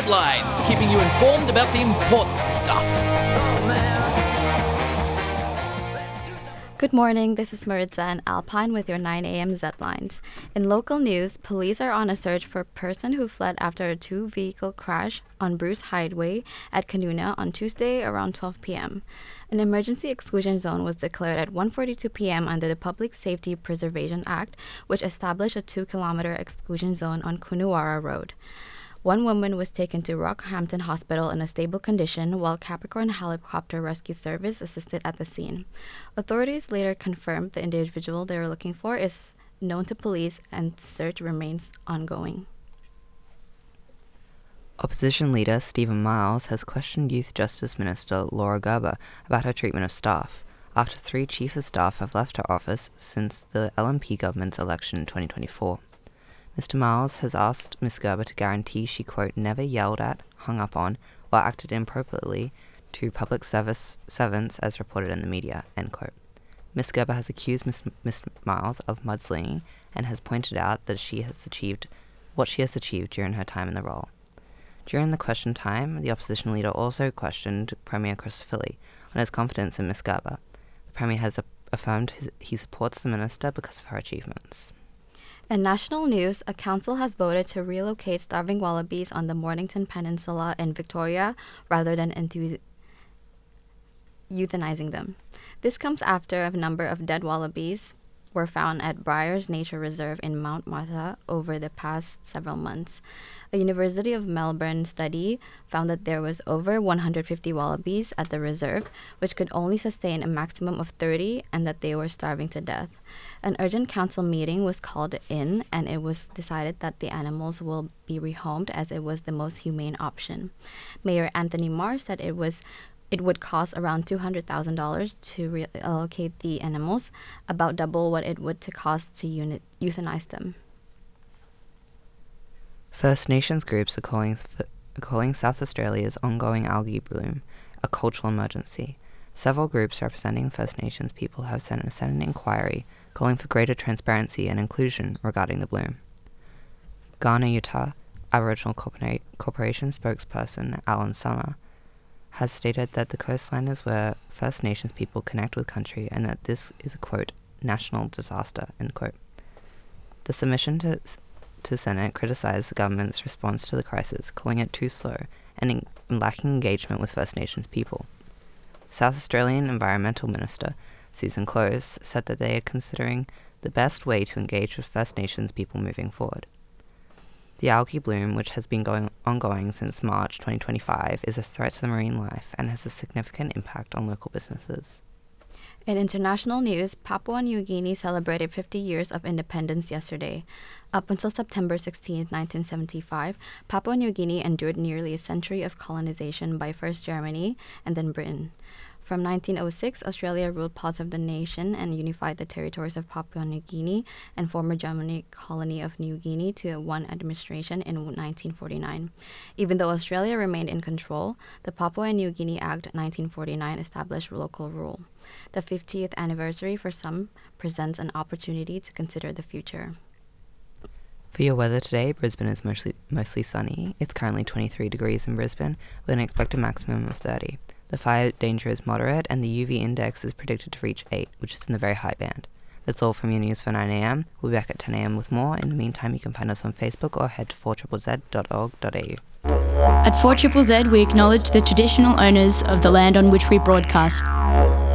Zlines, keeping you informed about the important stuff. Good morning, this is Maritza and Alpine with your 9 a.m. Z-Lines. In local news, police are on a search for a person who fled after a two-vehicle crash on Bruce Highway at Canuna on Tuesday around 12 p.m. An emergency exclusion zone was declared at 1:42 p.m. under the Public Safety Preservation Act, which established a 2-kilometer exclusion zone on Coonawarra Road. One woman was taken to Rockhampton Hospital in a stable condition, while Capricorn Helicopter Rescue Service assisted at the scene. Authorities later confirmed the individual they were looking for is known to police and search remains ongoing. Opposition leader Stephen Miles has questioned Youth Justice Minister Laura Gerber about her treatment of staff, after 3 chief of staff have left her office since the LNP government's election in 2024. Mr. Miles has asked Ms. Gerber to guarantee she, quote, never yelled at, hung up on, or acted inappropriately to public service servants as reported in the media, end quote. Ms. Gerber has accused Ms. Miles of mudslinging and has pointed out that she has achieved what she has achieved during her time in the role. During the question time, the opposition leader also questioned Premier Chris Philly on his confidence in Ms. Gerber. The Premier has affirmed he supports the minister because of her achievements. In national news, a council has voted to relocate starving wallabies on the Mornington Peninsula in Victoria rather than euthanizing them. This comes after a number of dead wallabies were found at Briars Nature Reserve in Mount Martha over the past several months. A University of Melbourne study found that there was over 150 wallabies at the reserve, which could only sustain a maximum of 30, and that they were starving to death. An urgent council meeting was called in, and it was decided that the animals will be rehomed as it was the most humane option. Mayor Anthony Marr said it would cost around $200,000 to reallocate the animals, about double what it would to cost to euthanize them. First Nations groups are calling South Australia's ongoing algae bloom a cultural emergency. Several groups representing First Nations people have sent a Senate inquiry calling for greater transparency and inclusion regarding the bloom. Ghana Utah Aboriginal Corporation spokesperson Alan Summer has stated that the coastline is where First Nations people connect with country and that this is a, quote, national disaster, end quote. The submission to Senate criticised the government's response to the crisis, calling it too slow and lacking engagement with First Nations people. South Australian Environmental Minister Susan Close said that they are considering the best way to engage with First Nations people moving forward. The algae bloom, which has been ongoing since March 2025, is a threat to the marine life and has a significant impact on local businesses. In international news, Papua New Guinea celebrated 50 years of independence yesterday. Up until September 16, 1975, Papua New Guinea endured nearly a century of colonization by first Germany and then Britain. From 1906, Australia ruled parts of the nation and unified the territories of Papua New Guinea and former German colony of New Guinea to one administration in 1949. Even though Australia remained in control, the Papua New Guinea Act 1949 established local rule. The 50th anniversary for some presents an opportunity to consider the future. For your weather today, Brisbane is mostly sunny. It's currently 23 degrees in Brisbane with an expected maximum of 30. The fire danger is moderate and the UV index is predicted to reach 8, which is in the very high band. That's all from your news for 9am. We'll be back at 10am with more. In the meantime, you can find us on Facebook or head to 4ZZZ.org.au. At 4ZZZ, we acknowledge the traditional owners of the land on which we broadcast.